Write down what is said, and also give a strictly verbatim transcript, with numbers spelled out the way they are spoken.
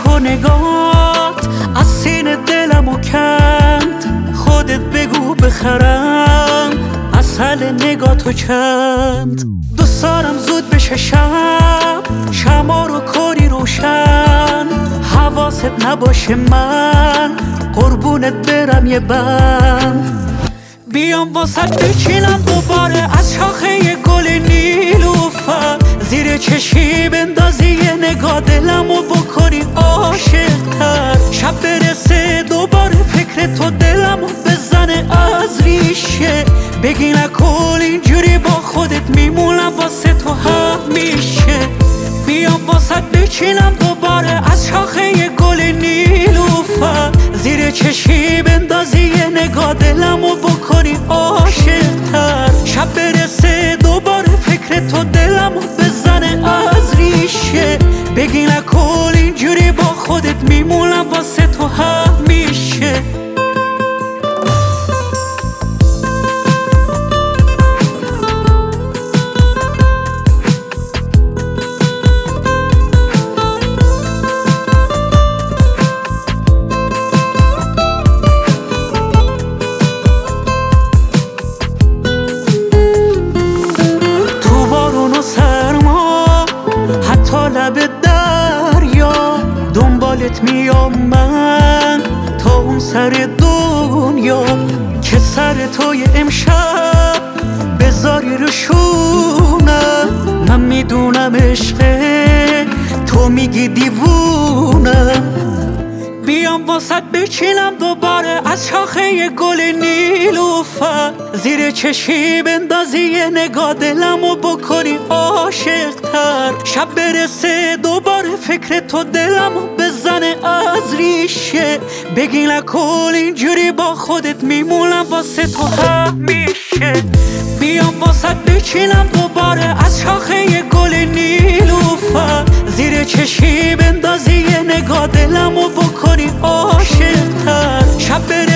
و نگات از سینه دلمو کند، خودت بگو بخرم اصل نگاتو چند. دوست دارم زود بشه شب، شما رو کاری روشن، حواست نباشه من قربونت برم یه بند. بیام واسط بچینم دوباره از شاخه گل نیلوفر، زیر چشی بندازی یه نگاه دلمو بکنی عاشق‌تر. شب برسه دوباره فکر تو دلمو بزنه از ریشه، بگی نکن اینجوری با خودت میمونم واسه تو همیشه. بیام واسط بچینم دوباره از شاخه گل نیلوفر، زیر چشی بندازی یه نگاه دلمو بکنی عاشق‌تر. شب برسه دوباره فکر تو دلمو بزنه از ریشه، بگی نکن اینجوری با خودت میمونم واسه تو همیشه. لب دریا دنبالت میام من تا اون سر دنیا، که سر توی امشب بذاری رو شونم. من میدونم عشقه تو میگی دیوونم. بیام واسط بچینم دوباره از شاخه گل نیلوفر، زیر چشی بندازی یه نگاه دلمو بکنی عاشق‌تر. شب برسه دوباره فکر تو دلمو بزنه از ریشه، بگی نکن اینجوری با خودت میمونم واسه تو همیشه. بیام واسط بچینم دوباره از شاخه گل نیلوفر، زیر چشی بندازی یه نگاه دلمو بکنی عاشق‌تر. شب